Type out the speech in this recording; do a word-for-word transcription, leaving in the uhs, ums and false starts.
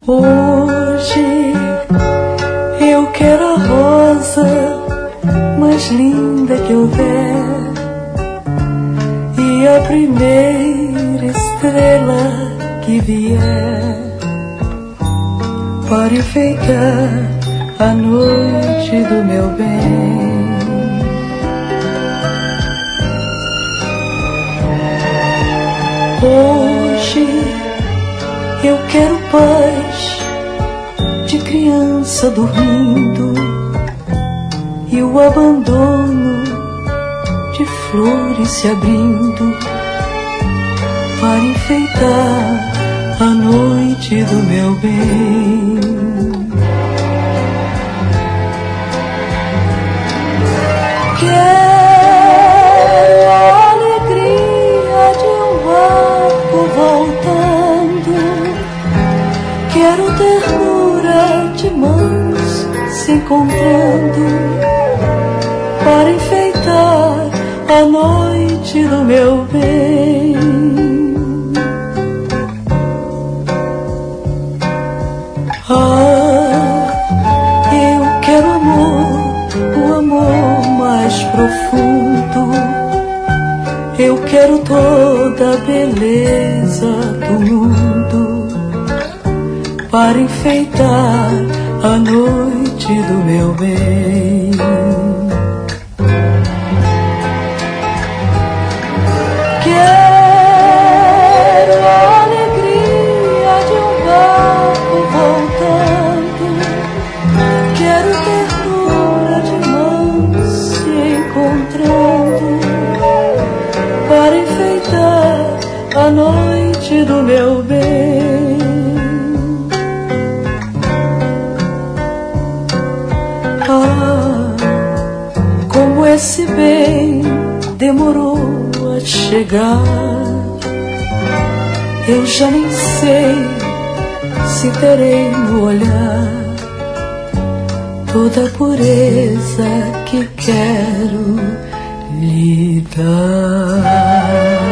Hoje eu quero a rosa mais linda que houver e a primeira estrela que vier para enfeitar a noite do meu bem. Hoje eu quero paz de criança dormindo e o abandono de flores se abrindo para enfeitar a noite do meu bem. Quero a alegria de um barco voltando, quero ternura de mãos se encontrando para enfeitar a noite do meu bem. Ah, eu quero amor, o amor mais profundo. Eu quero toda a beleza do mundo para enfeitar a noite do meu bem. Quero a alegria de um barco voltando, quero ternura de mãos se encontrando para enfeitar a noite do meu bem. Ah, como esse bem demorou a chegar, eu já nem sei se terei no olhar toda a pureza que quero lhe dar.